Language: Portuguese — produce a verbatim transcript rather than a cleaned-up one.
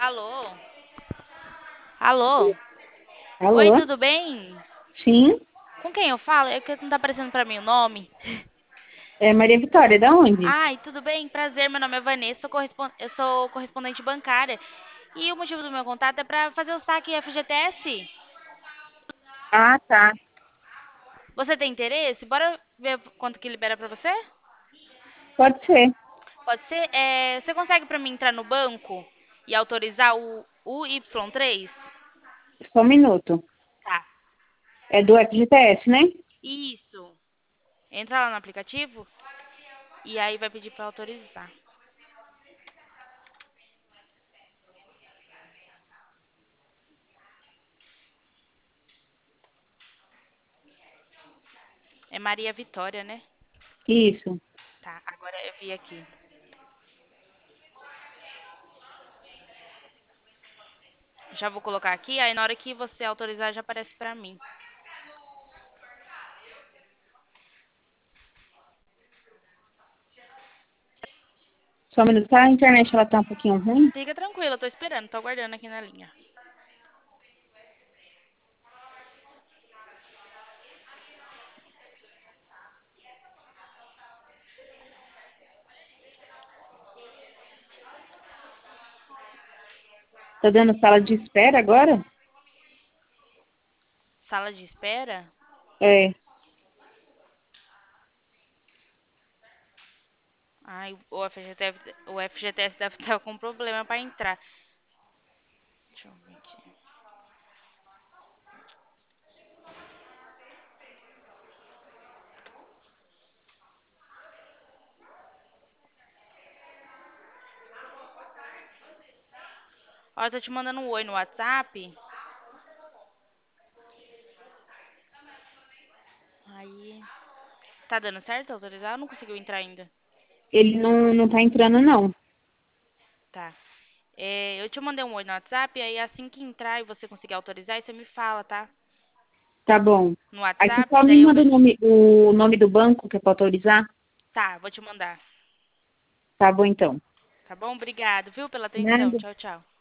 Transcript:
Alô? Alô? Oi, Alô? tudo bem? Sim, Com quem eu falo? É que não tá aparecendo pra mim o nome. é Maria Vitória, da onde? Ai, tudo bem? Prazer, meu nome é Vanessa, sou correspon- eu sou correspondente bancária. E o motivo do meu contato é pra fazer o saque F G T S. Ah, tá. Você tem interesse? Bora ver quanto que libera pra você? Pode ser. Pode ser? É, você consegue pra mim entrar no banco e autorizar o, o Y três? Só um minuto. Tá. É do F G T S, né? Isso. Entra lá no aplicativo e aí vai pedir pra autorizar. É Maria Vitória, né? Isso. Tá, agora eu vi aqui. Já vou colocar aqui, aí na hora que você autorizar já aparece pra mim. Só um minuto. Tá, a internet ela tá um pouquinho ruim. Fica tranquila, eu tô esperando, tô aguardando aqui na linha. Tá dando sala de espera agora? Sala de espera? É. Ai, o F G T S, o F G T S deve estar com problema pra entrar. Deixa eu ver aqui. Ó, eu tô te mandando um oi no WhatsApp. Aí. Tá dando certo autorizar? Não conseguiu entrar ainda. Ele não, não tá entrando, não. Tá. É, eu te mandei um oi no WhatsApp, aí assim que entrar e você conseguir autorizar, aí você me fala, tá? Tá bom. No Aí você WhatsApp, só me daí eu manda o vejo. nome, o nome do banco que é pra autorizar? Tá, vou te mandar. Tá bom, então. Tá bom? Obrigado, viu, pela atenção. Nada. Tchau, tchau.